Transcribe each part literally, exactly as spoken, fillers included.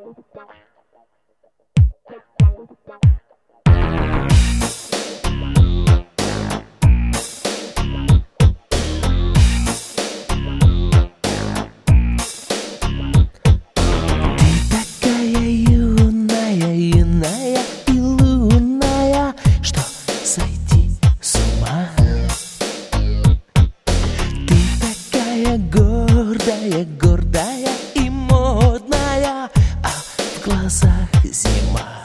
Гордая, гордая и модная, а в глазах зима.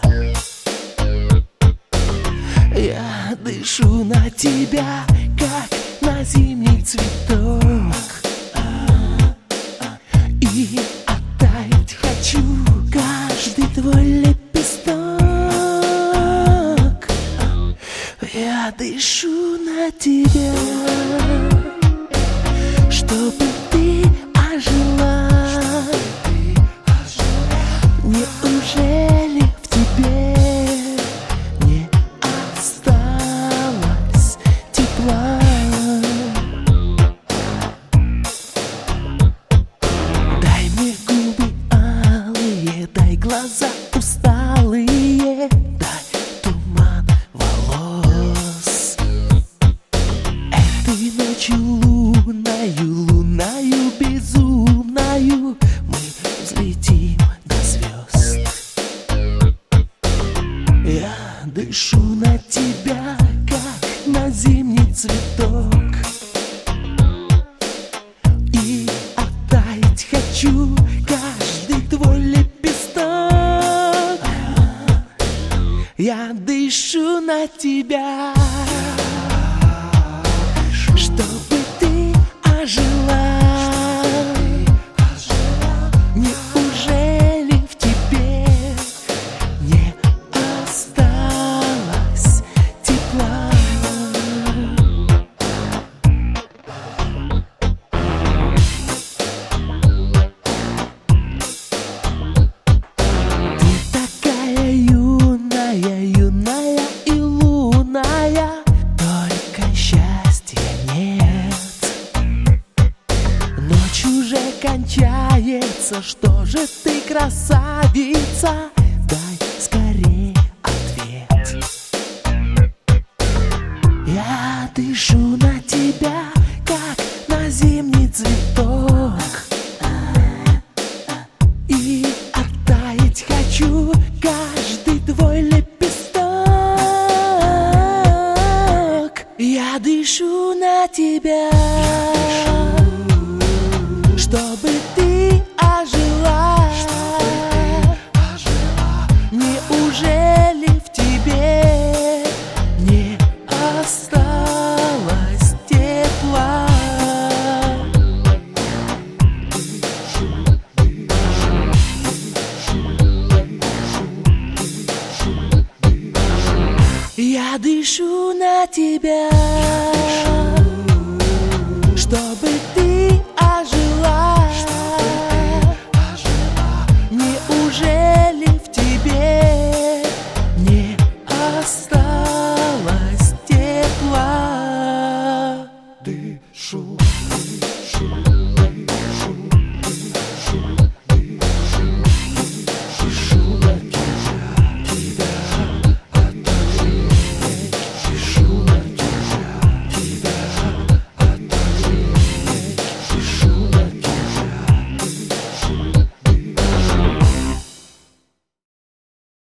Я дышу на тебя, как на зимний цветок, и оттаять хочу каждый твой лепесток. Я дышу на тебя, чтобы ты ожила. Неужели в тебе не осталось тепла? Дай мне губы алые, дай глаза усталые, дай туман волос. Этой ночью лунною, лунною безумною мы взлетим до звезд. Я дышу на тебя, как на зимний цветок, и оттаять хочу каждый твой лепесток. Я дышу на тебя, чтобы ты ожила. Неужели в тебе не осталось тепла? Ты такая юная, юная и лунная, только счастья нет. Ночь уже кончается, что же ты, красавица? Дай скорей ответ. Я дышу на тебя, как на зимний цветок, и оттаять хочу каждый твой лепесток. Я дышу на тебя, чтобы ты ожила. Неужели в тебе не осталось тепла? Я дышу на тебя.